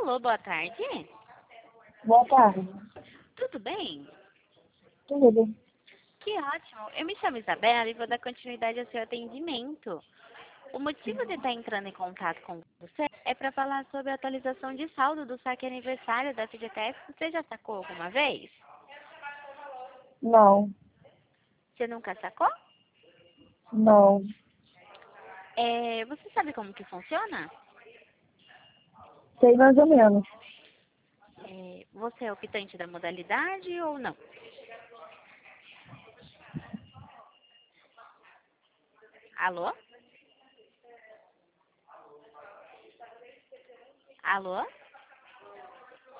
Alô, boa tarde. Boa tarde. Tudo bem? Tudo. Que ótimo. Eu me chamo Isabela e vou dar continuidade ao seu atendimento. O motivo de estar entrando em contato com você é para falar sobre a atualização de saldo do saque aniversário da FGTS. Você já sacou alguma vez? Não, Você nunca sacou? não. Você sabe como que funciona? Sei mais ou menos. Você é optante da modalidade ou não? Alô? Alô?